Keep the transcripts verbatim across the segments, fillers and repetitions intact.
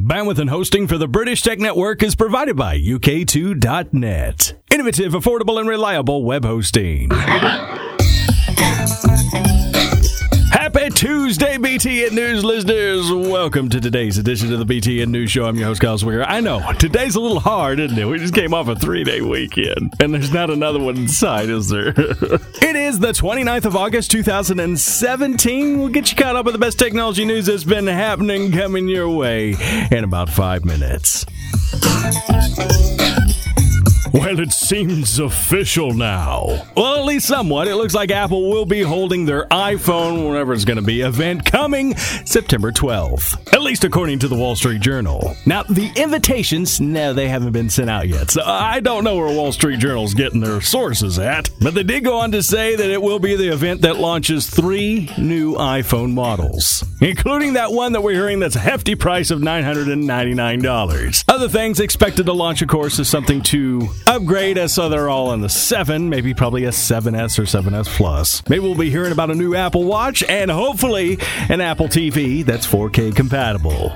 Bandwidth and hosting for the British Tech Network is provided by U K two dot net. Innovative, affordable, and reliable web hosting. Happy Tuesday, B T N News listeners. Welcome to today's edition of the B T N News Show. I'm your host, Kyle Swinger. I know, today's a little hard, isn't it? We just came off a three-day weekend, and there's not another one in sight, is there? It is the twenty-ninth of August, two thousand seventeen. We'll get you caught up with the best technology news that's been happening coming your way in about five minutes. Well, it seems official now. Well, at least somewhat. It looks like Apple will be holding their iPhone, whatever it's going to be, event coming September twelfth. At least according to the Wall Street Journal. Now, the invitations, no, they haven't been sent out yet. So I don't know where Wall Street Journal's getting their sources at. But they did go on to say that it will be the event that launches three new iPhone models, including that one that we're hearing that's a hefty price of nine hundred ninety-nine dollars. Other things expected to launch, of course, is something to upgrade us so they're all in the seven, maybe probably a seven S or seven S Plus. Maybe we'll be hearing about a new Apple Watch and hopefully an Apple T V that's four K compatible.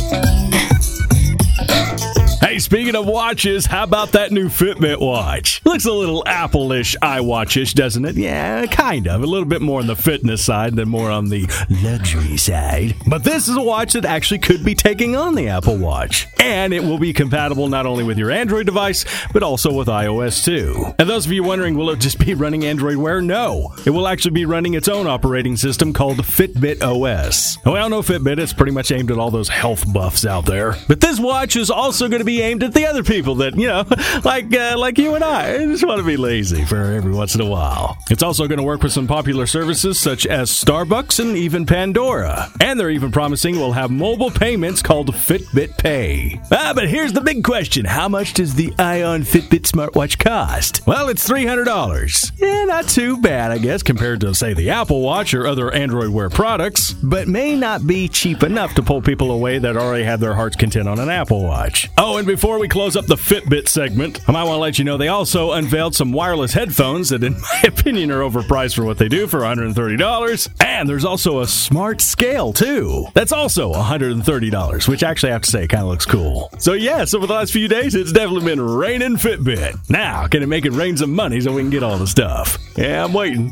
Hey, speaking of watches, how about that new Fitbit watch? Looks a little Apple-ish, iWatch-ish, doesn't it? Yeah, kind of. A little bit more on the fitness side than more on the luxury side. But this is a watch that actually could be taking on the Apple Watch. And it will be compatible not only with your Android device, but also with iOS too. And those of you wondering, will it just be running Android Wear? No. It will actually be running its own operating system called Fitbit O S. We all know Fitbit is pretty much aimed at all those health buffs out there. But this watch is also going to be aimed at the other people that, you know, like uh, like you and I, just want to be lazy for every once in a while. It's also going to work with some popular services such as Starbucks and even Pandora. And they're even promising we'll have mobile payments called Fitbit Pay. Ah, but here's the big question. How much does the Ion Fitbit smartwatch cost? Well, it's three hundred dollars. Yeah, not too bad, I guess, compared to, say, the Apple Watch or other Android Wear products, but may not be cheap enough to pull people away that already have their heart's content on an Apple Watch. Oh, and before we close up the Fitbit segment, I might want to let you know they also unveiled some wireless headphones that, in my opinion, are overpriced for what they do for one hundred thirty dollars. And there's also a smart scale, too. That's also one hundred thirty dollars, which actually I have to say kind of looks cool. So, yes, over the last few days, it's definitely been raining Fitbit. Now, can it make it rain some money so we can get all the stuff? Yeah, I'm waiting.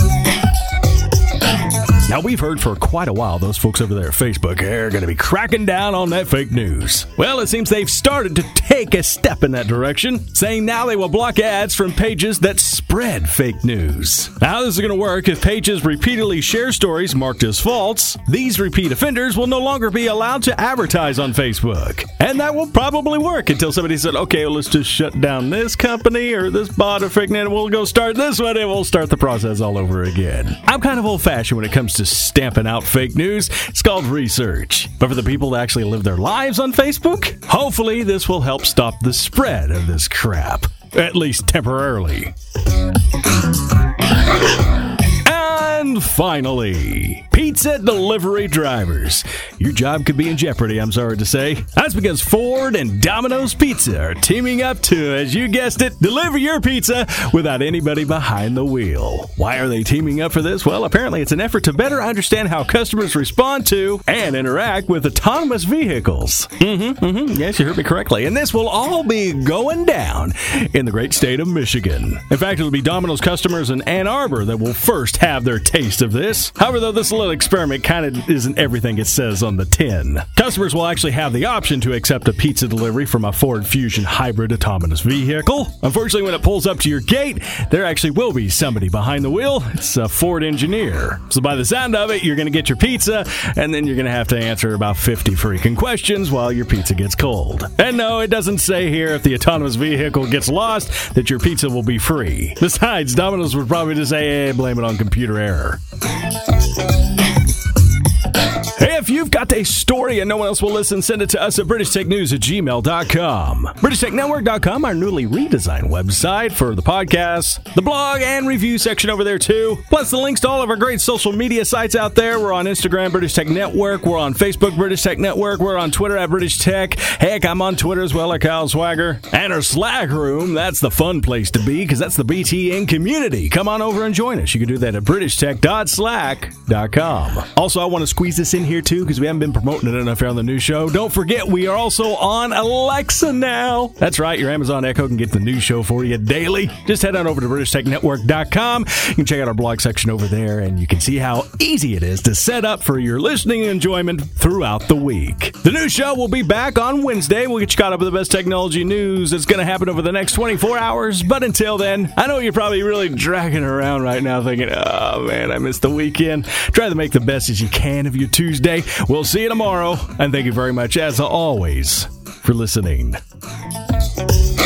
Now, we've heard for quite a while those folks over there at Facebook are going to be cracking down on that fake news. Well, it seems they've started to take a step in that direction, saying now they will block ads from pages that spread fake news. Now, how this is going to work, if pages repeatedly share stories marked as false, these repeat offenders will no longer be allowed to advertise on Facebook. And that will probably work until somebody said, okay, well, let's just shut down this company or this bot or fake net, and we'll go start this one, and we'll start the process all over again. I'm kind of old-fashioned when it comes to stamping out fake news. It's called research. But for the people that actually live their lives on Facebook, hopefully this will help stop the spread of this crap, at least temporarily. And finally, pizza delivery drivers. Your job could be in jeopardy, I'm sorry to say. That's because Ford and Domino's Pizza are teaming up to, as you guessed it, deliver your pizza without anybody behind the wheel. Why are they teaming up for this? Well, apparently it's an effort to better understand how customers respond to and interact with autonomous vehicles. Mm-hmm, mm-hmm. Yes, you heard me correctly. And this will all be going down in the great state of Michigan. In fact, it'll be Domino's customers in Ann Arbor that will first have their taste of this. However, though, this little experiment kind of isn't everything it says on the tin. Customers will actually have the option to accept a pizza delivery from a Ford Fusion hybrid autonomous vehicle. Unfortunately, when it pulls up to your gate, there actually will be somebody behind the wheel. It's a Ford engineer. So by the sound of it, you're going to get your pizza, and then you're going to have to answer about fifty freaking questions while your pizza gets cold. And no, it doesn't say here if the autonomous vehicle gets lost that your pizza will be free. Besides, Domino's would probably just say, hey, blame it on computer error. Hey, if you've got a story and no one else will listen, send it to us at british tech news at gmail dot com. british tech network dot com, our newly redesigned website for the podcast, the blog and review section over there too. Plus the links to all of our great social media sites out there. We're on Instagram, British Tech Network. We're on Facebook, British Tech Network. We're on Twitter at British Tech. Heck, I'm on Twitter as well at Kyle Swagger. And our Slack room, that's the fun place to be because that's the B T N community. Come on over and join us. You can do that at british tech dot slack dot com. Also, I want to squeeze this in here too. because we haven't been promoting it enough here on the new show. Don't forget, we are also on Alexa now. That's right, your Amazon Echo can get the new show for you daily. Just head on over to British Tech Network dot com. You can check out our blog section over there, and you can see how easy it is to set up for your listening enjoyment throughout the week. The new show will be back on Wednesday. We'll get you caught up with the best technology news that's going to happen over the next twenty-four hours. But until then, I know you're probably really dragging around right now thinking, oh man, I missed the weekend. Try to make the best as you can of your Tuesday. We'll see you tomorrow. And thank you very much, as always, for listening.